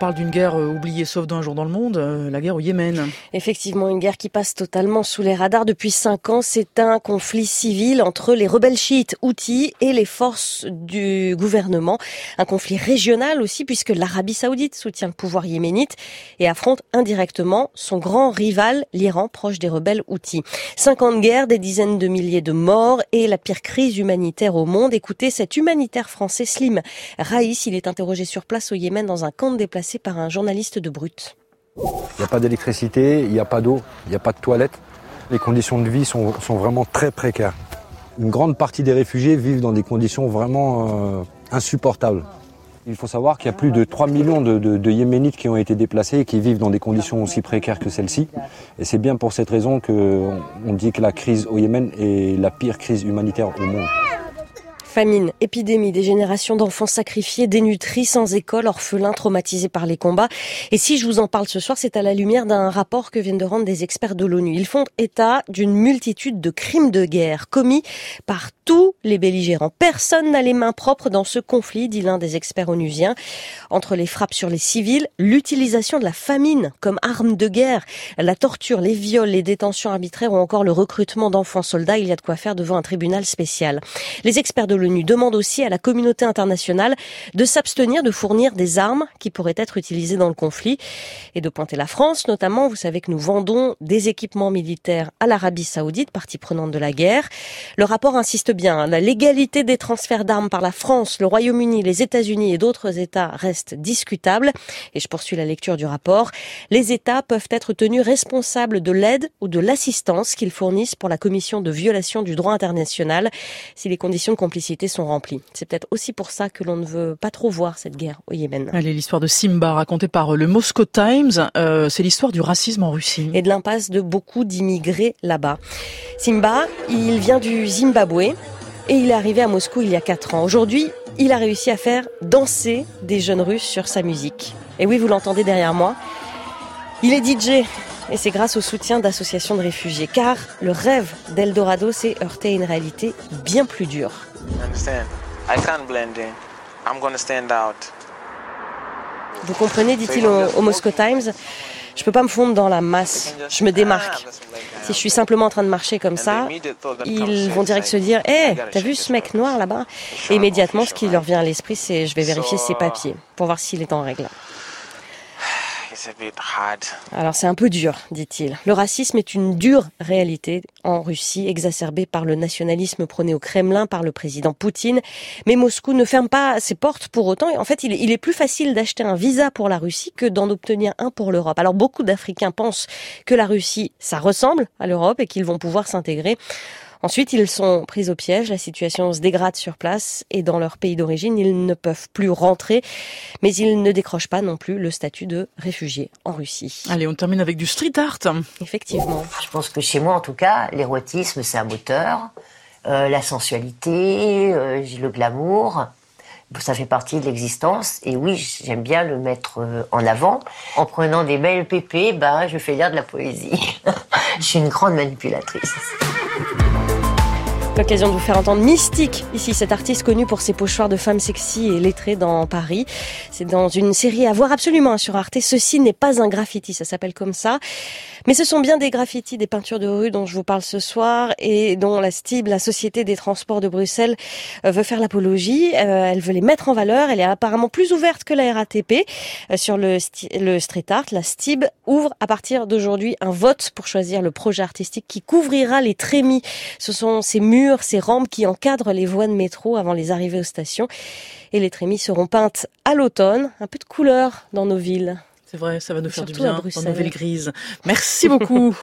parle d'une guerre oubliée sauf d'un jour dans le monde, la guerre au Yémen. Effectivement, une guerre qui passe totalement sous les radars depuis 5 ans. C'est un conflit civil entre les rebelles chiites Houthis et les forces du gouvernement. Un conflit régional aussi, puisque l'Arabie Saoudite soutient le pouvoir yéménite et affronte indirectement son grand rival, l'Iran, proche des rebelles Houthis. 5 ans de guerre, des dizaines de milliers de morts et la pire crise humanitaire au monde. Écoutez, cet humanitaire français Slim Raïs, il est interrogé sur place au Yémen dans un camp de déplacés par un journaliste de Brut. Il n'y a pas d'électricité, il n'y a pas d'eau, il n'y a pas de toilettes. Les conditions de vie sont vraiment très précaires. Une grande partie des réfugiés vivent dans des conditions vraiment insupportables. Il faut savoir qu'il y a plus de 3 millions de Yéménites qui ont été déplacés et qui vivent dans des conditions aussi précaires que celle-ci. Et c'est bien pour cette raison qu'on dit que la crise au Yémen est la pire crise humanitaire au monde. Famine, épidémie, des générations d'enfants sacrifiés, dénutris, sans école, orphelins, traumatisés par les combats. Et si je vous en parle ce soir, c'est à la lumière d'un rapport que viennent de rendre des experts de l'ONU. Ils font état d'une multitude de crimes de guerre commis par tous les belligérants. Personne n'a les mains propres dans ce conflit, dit l'un des experts onusiens. Entre les frappes sur les civils, l'utilisation de la famine comme arme de guerre, la torture, les viols, les détentions arbitraires ou encore le recrutement d'enfants soldats, il y a de quoi faire devant un tribunal spécial. Les experts de l'ONU demandent aussi à la communauté internationale de s'abstenir de fournir des armes qui pourraient être utilisées dans le conflit et de pointer la France, notamment. Vous savez que nous vendons des équipements militaires à l'Arabie Saoudite, partie prenante de la guerre. Le rapport insiste bien, la légalité des transferts d'armes par la France, le Royaume-Uni, les États-Unis et d'autres États reste discutable. Et je poursuis la lecture du rapport. Les États peuvent être tenus responsables de l'aide ou de l'assistance qu'ils fournissent pour la commission de violation du droit international si les conditions de complicité sont remplies. C'est peut-être aussi pour ça que l'on ne veut pas trop voir cette guerre au Yémen. Allez, l'histoire de Simba racontée par le Moscow Times, c'est l'histoire du racisme en Russie. Et de l'impasse de beaucoup d'immigrés là-bas. Simba, il vient du Zimbabwe et il est arrivé à Moscou il y a 4 ans. Aujourd'hui, il a réussi à faire danser des jeunes Russes sur sa musique. Et oui, vous l'entendez derrière moi, il est DJ. Et c'est grâce au soutien d'associations de réfugiés. Car le rêve d'Eldorado s'est heurté à une réalité bien plus dure. Vous comprenez, dit-il au Moscow Times, je peux pas me fondre dans la masse, je me démarque. Si je suis simplement en train de marcher comme ça, ils vont direct se dire « Hey, t'as vu ce mec noir là-bas ?» Et immédiatement, ce qui leur vient à l'esprit, c'est « Je vais vérifier ses papiers pour voir s'il est en règle. » Alors c'est un peu dur, dit-il. Le racisme est une dure réalité en Russie, exacerbée par le nationalisme prôné au Kremlin par le président Poutine. Mais Moscou ne ferme pas ses portes pour autant. En fait, il est plus facile d'acheter un visa pour la Russie que d'en obtenir un pour l'Europe. Alors beaucoup d'Africains pensent que la Russie, ça ressemble à l'Europe et qu'ils vont pouvoir s'intégrer. Ensuite, ils sont pris au piège, la situation se dégrade sur place et dans leur pays d'origine, ils ne peuvent plus rentrer, mais ils ne décrochent pas non plus le statut de réfugiés en Russie. Allez, on termine avec du street art. Effectivement. Je pense que chez moi, en tout cas, l'érotisme, c'est un moteur, la sensualité, le glamour, ça fait partie de l'existence. Et oui, j'aime bien le mettre en avant. En prenant des belles pépées, je fais lire de la poésie. Je suis une grande manipulatrice. L'occasion de vous faire entendre Mystique, ici, cet artiste connu pour ses pochoirs de femmes sexy et lettrées dans Paris. C'est dans une série à voir absolument sur Arte. Ceci n'est pas un graffiti, ça s'appelle comme ça. Mais ce sont bien des graffitis, des peintures de rue dont je vous parle ce soir et dont la STIB, la Société des Transports de Bruxelles, veut faire l'apologie. Elle veut les mettre en valeur. Elle est apparemment plus ouverte que la RATP sur le street art. La STIB ouvre à partir d'aujourd'hui un vote pour choisir le projet artistique qui couvrira les trémies. Ce sont ces murs, ces rampes qui encadrent les voies de métro avant les arrivées aux stations. Et les trémies seront peintes à l'automne. Un peu de couleur dans nos villes. C'est vrai, ça va nous faire du Surtout à bien Bruxelles. dans nos villes grises. Merci beaucoup.